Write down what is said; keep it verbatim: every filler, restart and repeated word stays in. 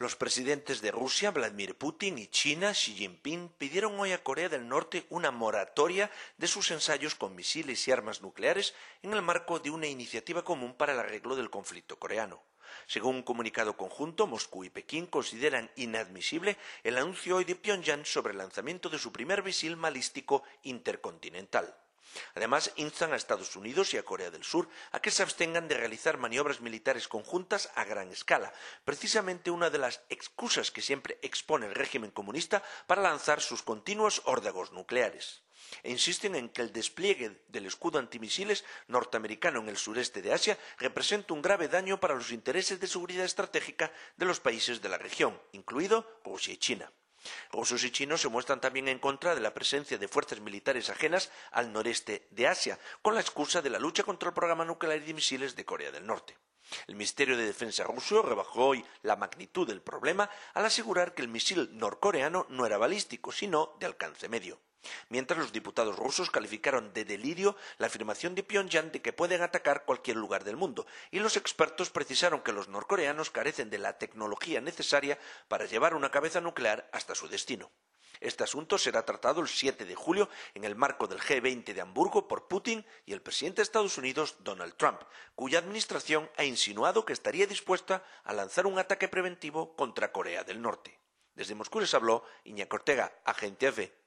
Los presidentes de Rusia, Vladimir Putin, y China, Xi Jinping, pidieron hoy a Corea del Norte una moratoria de sus ensayos con misiles y armas nucleares en el marco de una iniciativa común para el arreglo del conflicto coreano. Según un comunicado conjunto, Moscú y Pekín consideran inadmisible el anuncio hoy de Pyongyang sobre el lanzamiento de su primer misil balístico intercontinental. Además, instan a Estados Unidos y a Corea del Sur a que se abstengan de realizar maniobras militares conjuntas a gran escala, precisamente una de las excusas que siempre expone el régimen comunista para lanzar sus continuos órdagos nucleares. E insisten en que el despliegue del escudo antimisiles norteamericano en el sureste de Asia representa un grave daño para los intereses de seguridad estratégica de los países de la región, incluido Rusia y China. Rusos y chinos se muestran también en contra de la presencia de fuerzas militares ajenas al noreste de Asia, con la excusa de la lucha contra el programa nuclear y de misiles de Corea del Norte. El Ministerio de Defensa ruso rebajó hoy la magnitud del problema al asegurar que el misil norcoreano no era balístico, sino de alcance medio. Mientras, los diputados rusos calificaron de delirio la afirmación de Pyongyang de que pueden atacar cualquier lugar del mundo, y los expertos precisaron que los norcoreanos carecen de la tecnología necesaria para llevar una cabeza nuclear hasta su destino. Este asunto será tratado el siete de julio en el marco del G veinte de Hamburgo por Putin y el presidente de Estados Unidos, Donald Trump, cuya administración ha insinuado que estaría dispuesta a lanzar un ataque preventivo contra Corea del Norte. Desde Moscú les habló Iñaki Ortega, Agente F.